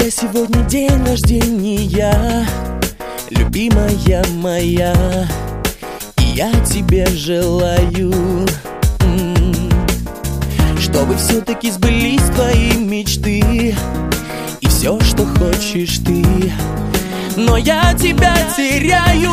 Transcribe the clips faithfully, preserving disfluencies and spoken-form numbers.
тебя сегодня день рождения, любимая моя, и я тебе желаю, чтобы все-таки сбылись твои мечты и все, что хочешь ты. Но я тебя теряю.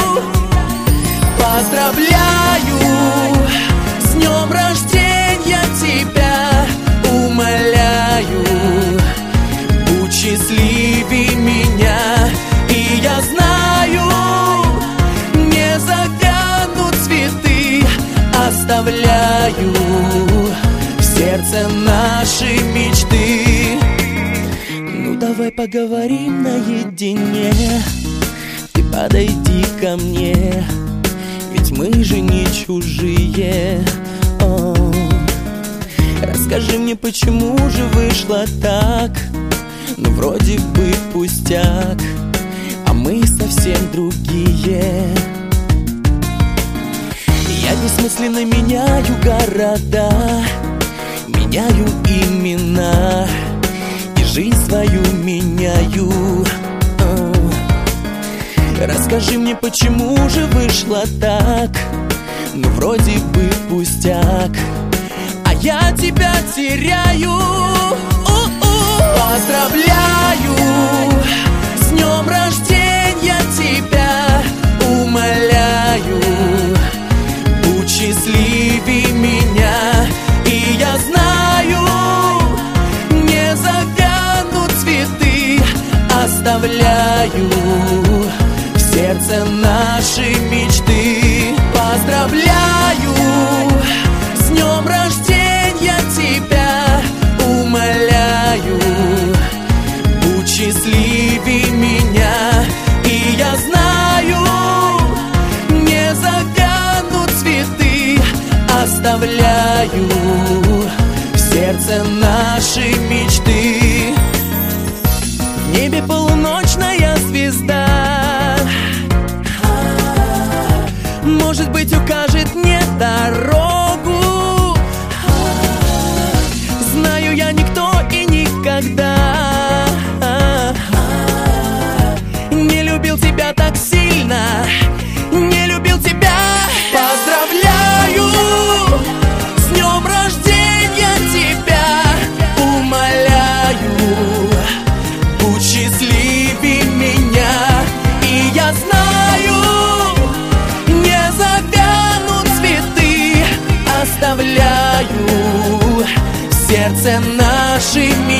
Поздравляю с днем рождения тебя, умоляю, будь счастливей меня. И я знаю, не завянут цветы, оставляю в сердце наши мечты. Ну давай поговорим наедине, ты подойди ко мне, ведь мы же не чужие. О, расскажи мне, почему же вышло так? Ну вроде бы пустяк, а мы совсем другие. Я бессмысленно меняю города, меняю имена, и жизнь свою меняю. О, расскажи мне, почему же вышло так? Ну вроде бы пустяк, а я тебя теряю. Поздравляю с днем рождения тебя, умоляю, будь счастливей меня. И я знаю, не завянут цветы, оставляю в сердце наши мечты. Поздравляю с днем рождения тебя, умоляю, будь счастливей меня. И я знаю, не завянут цветы, оставляю в сердце наши мечты. В небе полуночная звезда, может быть, укажет мне дорогу. Знаю, я никто и никогда не любил тебя так сильно, не любил тебя. Поздравляю с днем рождения тебя, умоляю, будь счастливей меня. И я знаю, не завянут цветы, оставляю в сердце наши мечты.